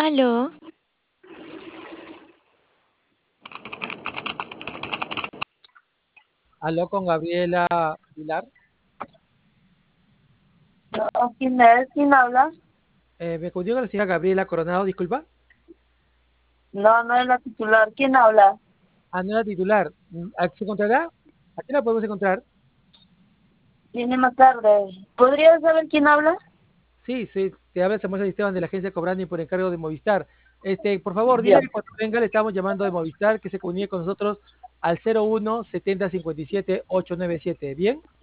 Aló, Aló con Gabriela Pilar. No, ¿quién es? ¿Quién habla? Me comunico con la señora Gabriela Coronado, disculpa. No, no es la titular. ¿Quién habla? No era titular. ¿Se encontrará? ¿A qué la podemos encontrar? Viene más tarde. ¿Podría saber quién habla? Sí, sí, te habla Samuel Esteban de la agencia Cobrani por encargo de Movistar. Por favor, Ya. dile que cuando venga le estamos llamando de Movistar que se comunique con nosotros al 01 70 57 897. ¿Bien?